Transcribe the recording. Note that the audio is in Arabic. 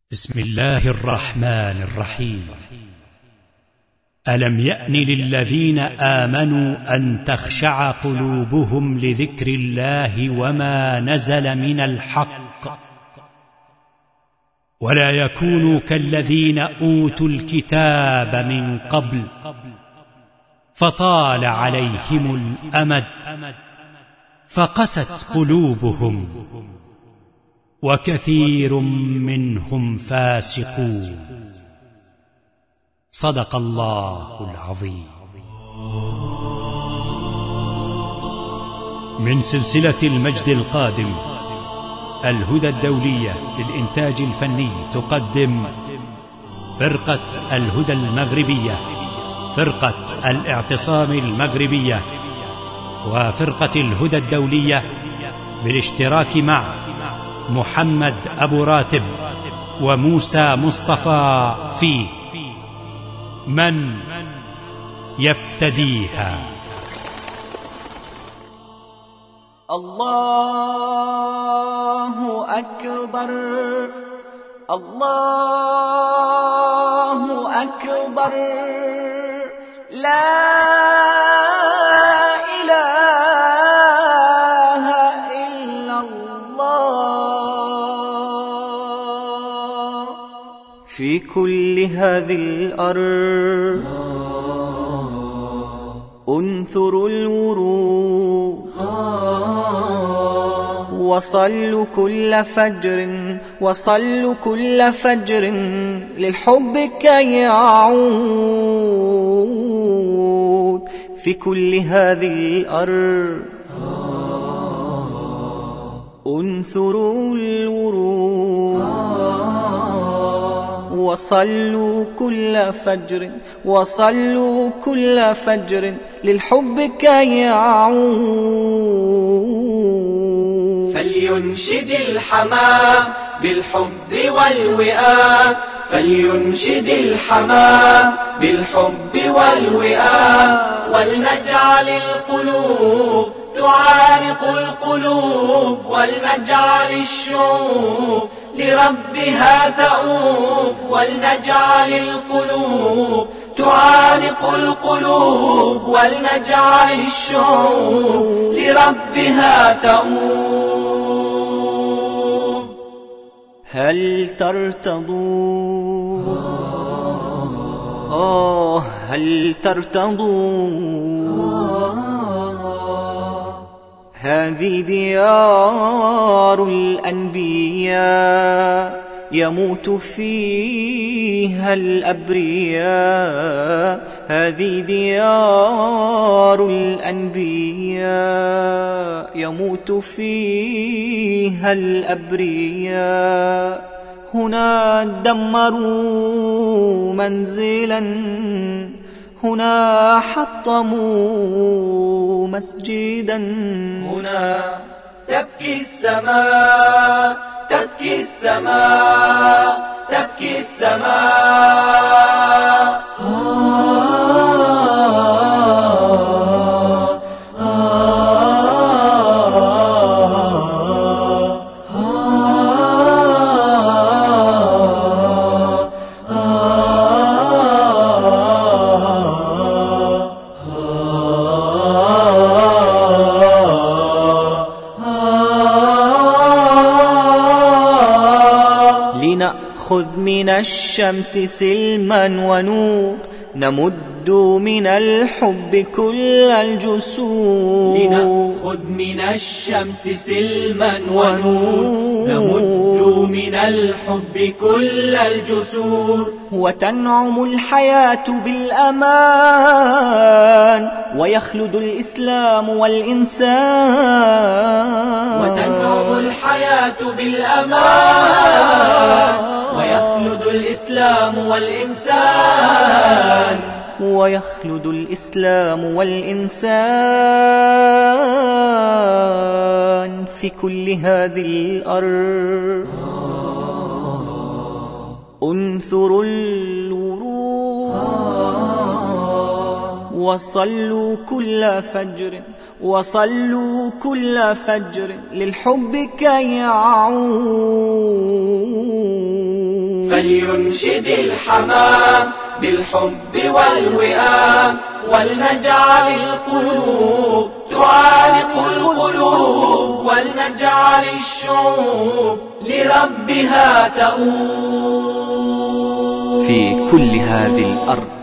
بسم الله الرحمن الرحيم. ألم يأن للذين آمنوا أن تخشع قلوبهم لذكر الله وما نزل من الحق ولا يكونوا كالذين أوتوا الكتاب من قبل فطال عليهم الأمد فقست قلوبهم وكثير منهم فاسقون. صدق الله العظيم. من سلسلة المجد القادم الهدى الدولية للإنتاج الفني تقدم فرقة الهدى المغربية، فرقة الاعتصام المغربية، وفرقة الهدى الدولية بالاشتراك مع محمد أبو راتب وموسى مصطفى في من يفتديها. الله أكبر، الله أكبر، لا إله إلا الله. في كل هذه الأرض انثروا الورود وصلوا كل فجر، وصلوا كل فجر للحب كي يعود. في كل هذه الأرض انثروا الورود وصلوا كل فجر، وصلوا كل فجر للحب كي يعود. فلينشد الحمام بالحب والوئام، فلينشد الحمام بالحب والوئام، ولنجعل القلوب تعانق القلوب، ولنجعل الشعوب لربها تؤوب، ولنجعل القلوب تعانق القلوب، ولنجعل الشعوب لربها تؤوب. هل ترتضون؟ هل ترتضون؟ هذه ديار الأنبياء يموت فيها الأبرياء، هذه ديار الأنبياء يموت فيها الأبرياء. هنا دمروا منزلا، هنا حطموا مسجدا، هنا تبكي السماء، تبكي السماء، تبكي السماء. لنأخذ من الشمس سلما ونور، نمد من الحب كل الجسور. لنأخذ من الشمس سلما ونور، نمد من الحب كل الجسور. وتنعم الحياة بالأمان، ويخلد الإسلام والإنسان. وتنعم الحياة بالأمان، ويخلد الإسلام والإنسان. ويخلد الإسلام والإنسان. في كل هذه الأرض انثروا الورود وصلوا كل فجر، وصلوا كل فجر للحب كي يعود. فلينشد الحمام بالحب والوئام، ولنجعل القلوب تعانق القلوب، ولنجعل الشعوب لربها تؤوب. في كل هذه الأرض